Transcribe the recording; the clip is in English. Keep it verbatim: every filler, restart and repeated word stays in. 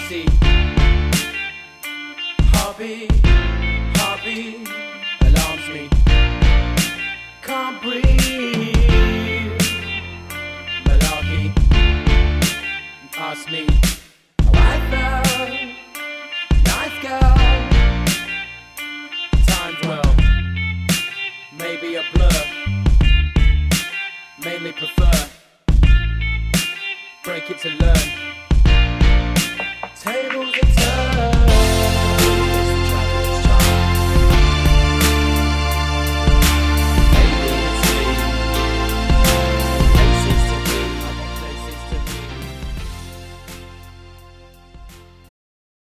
see. Heartbeat, heartbeat alarms me. Can't breathe. Malarkey. Ask me how I felt. Nice girl. Time dwell. Maybe a blur. Mainly prefer. Break it to learn. Table